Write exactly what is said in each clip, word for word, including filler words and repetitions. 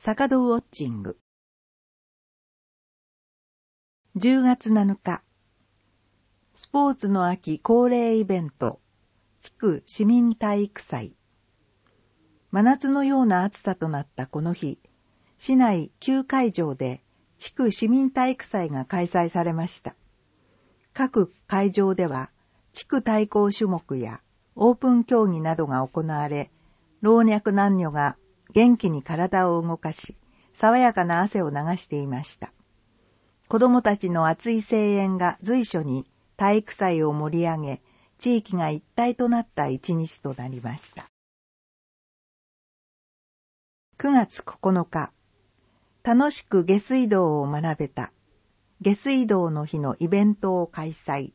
坂戸ウォッチング。じゅうがつなのか、スポーツの秋恒例イベント、地区市民体育祭。真夏のような暑さとなったこの日、市内きゅうかいじょうで地区市民体育祭が開催されました。各会場では地区対抗種目やオープン競技などが行われ、老若男女が元気に体を動かし、爽やかな汗を流していました。子供たちの熱い声援が随所に体育祭を盛り上げ、地域が一体となった一日となりました。くがつここのか、楽しく下水道を学べた下水道の日のイベントを開催。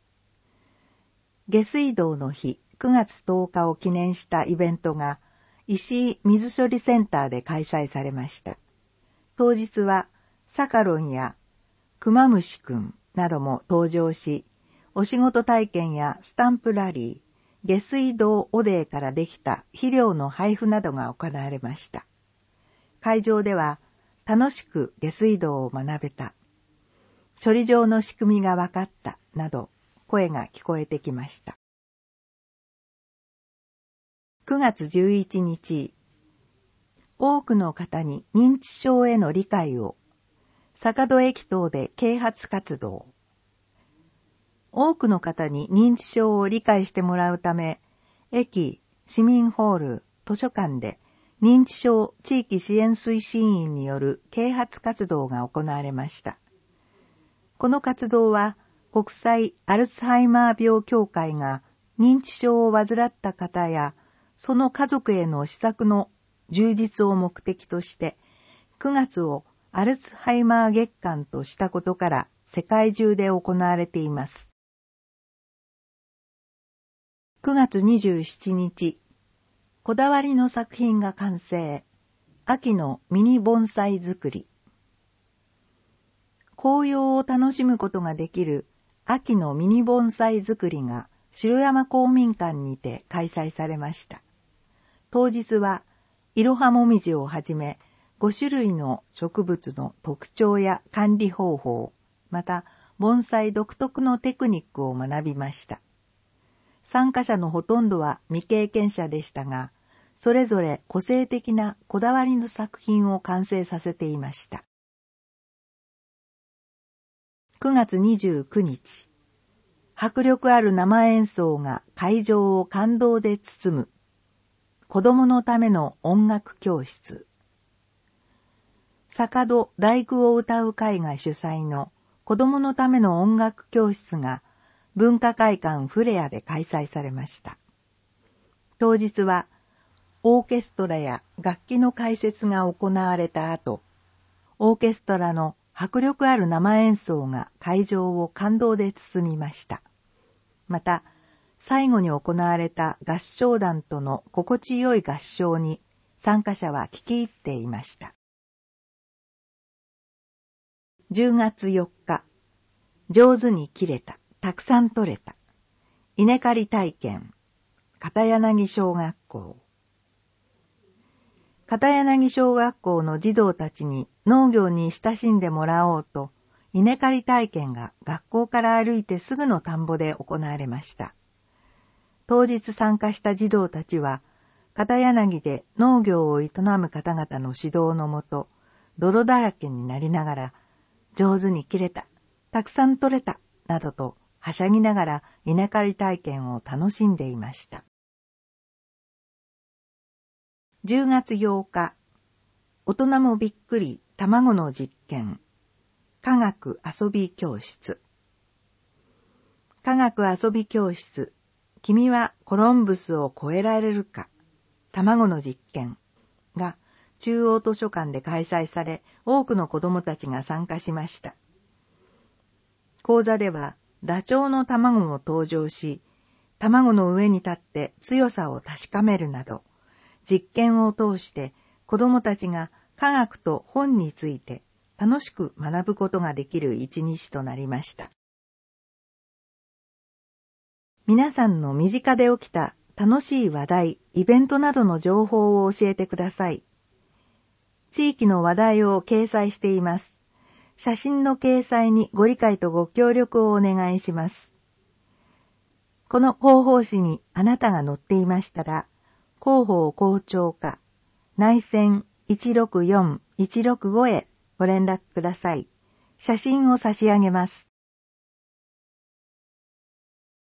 下水道の日くがつとおかを記念したイベントが石井水処理センターで開催されました。当日はサカロンやクマムシくんなども登場し、お仕事体験やスタンプラリー、下水道汚泥からできた肥料の配布などが行われました。会場では楽しく下水道を学べた、処理場の仕組みが分かったなど声が聞こえてきました。くがつじゅういちにち、多くの方に認知症への理解を、坂戸駅等で啓発活動。多くの方に認知症を理解してもらうため、駅、市民ホール、図書館で認知症地域支援推進員による啓発活動が行われました。この活動は国際アルツハイマー病協会が認知症を患った方やその家族への施策の充実を目的としてくがつをアルツハイマー月間としたことから世界中で行われています。くがつにじゅうしちにち、こだわりの作品が完成。秋のミニ盆栽作り。紅葉を楽しむことができる秋のミニ盆栽作りが城山公民館にて開催されました。当日は、イロハモミジをはじめごしゅるいの植物の特徴や管理方法、また盆栽独特のテクニックを学びました。参加者のほとんどは未経験者でしたが、それぞれ個性的なこだわりの作品を完成させていました。くがつにじゅうくにち、迫力ある生演奏が会場を感動で包む、子供のための音楽教室。坂戸第九を歌う会が主催の子供のための音楽教室が文化会館フレアで開催されました。当日はオーケストラや楽器の解説が行われた後、オーケストラの迫力ある生演奏が会場を感動で包みました。また、最後に行われた合唱団との心地よい合唱に参加者は聞き入っていました。じゅうがつよっか、上手に切れた、たくさん取れた。稲刈り体験、片柳小学校。片柳小学校の児童たちに農業に親しんでもらおうと、稲刈り体験が学校から歩いてすぐの田んぼで行われました。当日参加した児童たちは、片柳で農業を営む方々の指導のもと、泥だらけになりながら、上手に切れた、たくさん取れた、などとはしゃぎながら稲刈り体験を楽しんでいました。じゅうがつようか、大人もびっくり卵の実験、科学遊び教室。科学遊び教室、君はコロンブスを超えられるか、卵の実験が中央図書館で開催され、多くの子どもたちが参加しました。講座ではダチョウの卵も登場し、卵の上に立って強さを確かめるなど、実験を通して子どもたちが科学と本について楽しく学ぶことができる一日となりました。皆さんの身近で起きた楽しい話題、イベントなどの情報を教えてください。 地域の話題を掲載しています。写真の掲載にご理解とご協力をお願いします。この広報誌にあなたが載っていましたら、広報校長課内線 いちろくよんいちろくご へご連絡ください。写真を差し上げます。